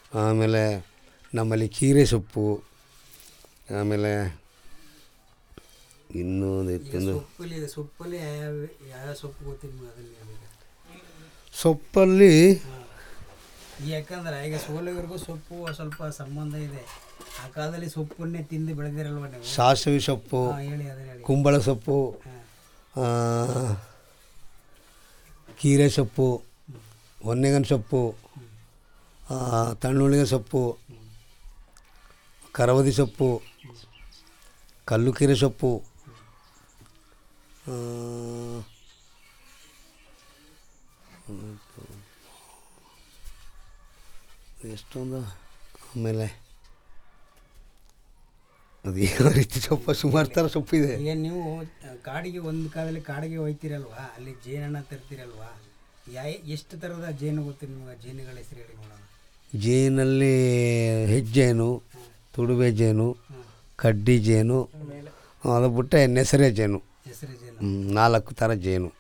ಆಮೇಲೆ ನಮ್ಮಲ್ಲಿ ಕೀರೆ ಸೊಪ್ಪು, ಆಮೇಲೆ ಇನ್ನೂ ಸೊಪ್ಪಲ್ಲಿ ಯಾವ ಸೊಪ್ಪು ಗೊತ್ತಿಲ್ಲ ಅದರಲ್ಲಿ ಸೊಪ್ಪಲ್ಲಿ ಯಾಕಂದ್ರೆ ಈಗ ಸೋಲುವರೆಗೂ ಸೊಪ್ಪು ಸ್ವಲ್ಪ ಸಂಬಂಧ ಇದೆ. ಆ ಕಾಲದಲ್ಲಿ ಸೊಪ್ಪನ್ನೇ ತಿಂದು ಬೆಳೆದಿರಲ್ವ ನೀವು. ಸಾಸಿವೆ ಸೊಪ್ಪು, ಹೇಳಿ ಅದನ್ನ ಹೇಳಿ. ಕುಂಬಳ ಸೊಪ್ಪು, ಕೀರೆ ಸೊಪ್ಪು, ಹೊನ್ನೆಗನ ಸೊಪ್ಪು, ತಣ್ಣುಳ್ಳಿಗೆ ಸೊಪ್ಪು, ಕರವದಿ ಸೊಪ್ಪು, ಕಲ್ಲುಕೀರೆ ಸೊಪ್ಪು, ಎಷ್ಟೊಂದು, ಆಮೇಲೆ ಅದು ಯಾವ ರೀತಿ ಸೊಪ್ಪು ಸುಮಾರು ಥರ ಸೊಪ್ಪಿದೆ. ಈಗ ನೀವು ಕಾಡಿಗೆ ಒಂದು ಕಾಲದಲ್ಲಿ ಕಾಡಿಗೆ ಹೋಗ್ತೀರಲ್ವಾ, ಅಲ್ಲಿ ಜೇನನ್ನು ತರ್ತೀರಲ್ವಾ, ಎಷ್ಟು ಥರದ ಜೇನು ಗೊತ್ತು ನಿಮಗೆ? ಜೇನುಗಳ ಹೆಸರು ಹೇಳಿ ನೋಡೋಣ. ಜೇನಲ್ಲಿ ಹೆಜ್ಜೇನು, ತುಡುವೆ ಜೇನು, ಕಡ್ಡಿ ಜೇನು, ಅದು ಬಿಟ್ಟರೆ ನೆಸರೆ ಜೇನು, 4 ಥರ ಜೇನು.